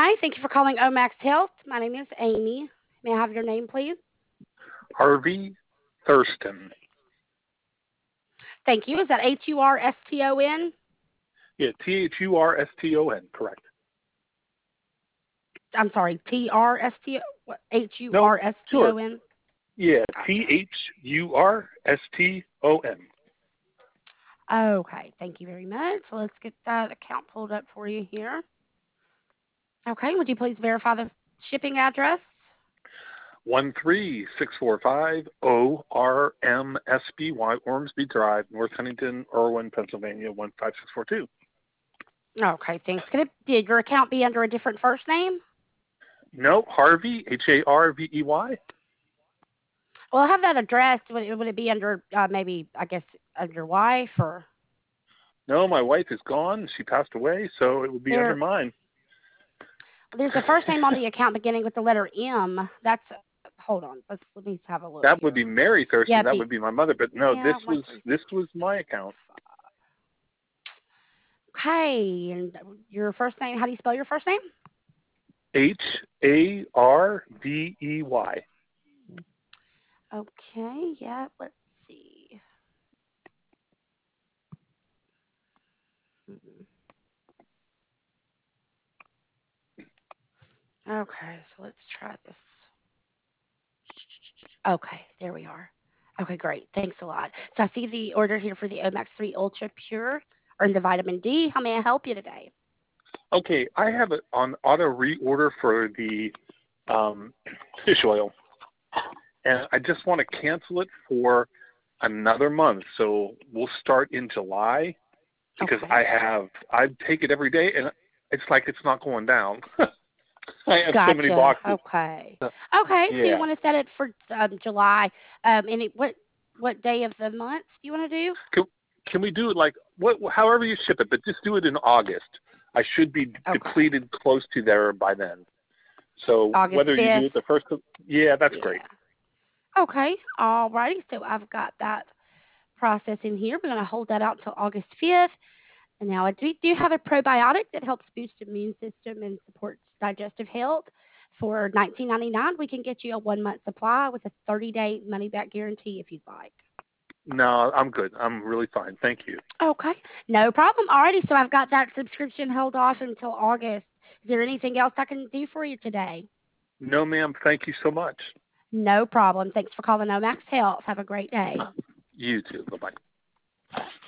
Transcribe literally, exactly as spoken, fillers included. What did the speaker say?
Hi, thank you for calling Omax Health. My name is Amy. May I have your name, please? Harvey Thurston. Thank you. Is that H U R S T O N? Yeah, T H U R S T O N, correct. I'm sorry, T R S T O H U No, R S T sure. O N? Yeah, T Gotcha. H U R S T O N. Okay, thank you very much. So let's get that account pulled up for you here. Okay, would you please verify the shipping address? one three six four five O R M S B Y, Ormsby Drive, North Huntington, Irwin, Pennsylvania, one five six four two. Okay, thanks. Could it, did your account be under a different first name? No, Harvey, H A R V E Y. Well, I have that address. Would it, would it be under uh, maybe, I guess, under your wife or No, my wife is gone. She passed away, so it would be under there? mine. There's a first name on the account beginning with the letter M. That's hold on. Let's let me have a look That would here. be Mary Yeah, Thurston. That be would be my mother. But no, yeah this one was three this six. was my account. Okay, and your first name. How do you spell your first name? H A R V E Y. Okay, yeah. Let's see. Hmm. Okay, so let's try this. Okay, there we are. Okay, great. Thanks a lot. So I see the order here for the Omax three Ultra Pure or the vitamin D. How may I help you today? Okay, I have it on auto reorder for the um, fish oil, and I just want to cancel it for another month. So we'll start in July because Okay. I have I take it every day, and it's like it's not going down. I have so many Gotcha. boxes. Okay. Uh, Okay. So you Yeah. want to set it for um, July? Um, and it, what what day of the month do you want to do? Can can we do it like what? However you ship it, but just do it in August. I should be Okay. depleted close to there by then. So August whether you do fifth. it the first, of, yeah, that's great. Yeah. Okay. All righty. So I've got that process in here. We're going to hold that out until August fifth. And now I do, do have a probiotic that helps boost immune system and supports digestive health. For nineteen ninety-nine, we can get you a one month supply with a thirty day money back guarantee if you'd like. No, I'm good. I'm really fine. Thank you. Okay, no problem. Alrighty, so I've got that subscription held off until August. Is there anything else I can do for you today? No, ma'am. Thank you so much. No problem. Thanks for calling Omax Health. Have a great day. You too. Bye bye.